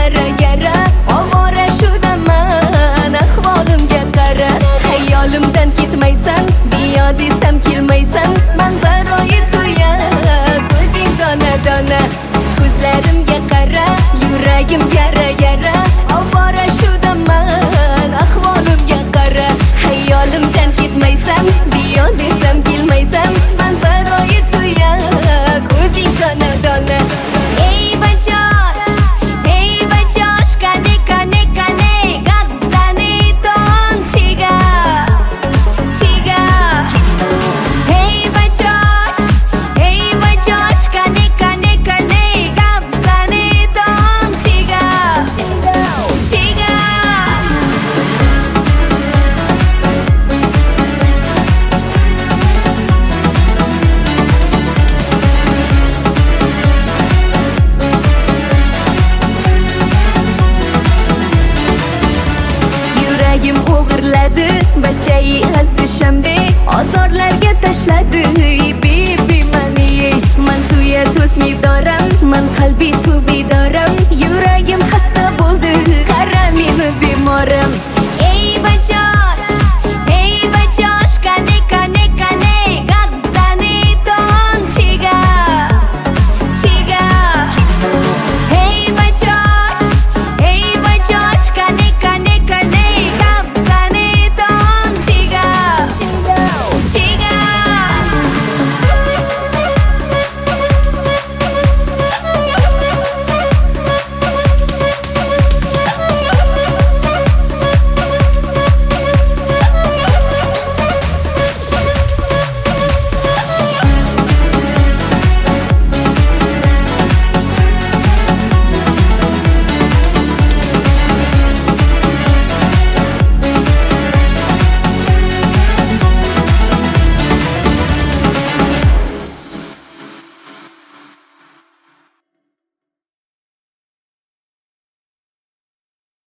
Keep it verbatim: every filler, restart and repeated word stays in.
yara yara ovora shudaman ahvolimga qara hayolimdan ketmaysan biyo desam kelmaysan man baroyi to'ya ko'zing dona dona ko'zlarimga qara yuragim yara yara ovora shudaman ahvolimga qara hayolimdan ketmaysan biyo desam kelmaysan man baroyi to'ya ko'zing dona dona ey bajosh ey bajosh kane kane kane gap zani ton chiga chiga ey bajosh ey bajosh kane kane kane gap zani ton chiga chiga yuragim o'g'irladi bachai hazdi shanbe ozorlarga tashladi bibi mani man tuya do'st midoram man qalbi tu bidor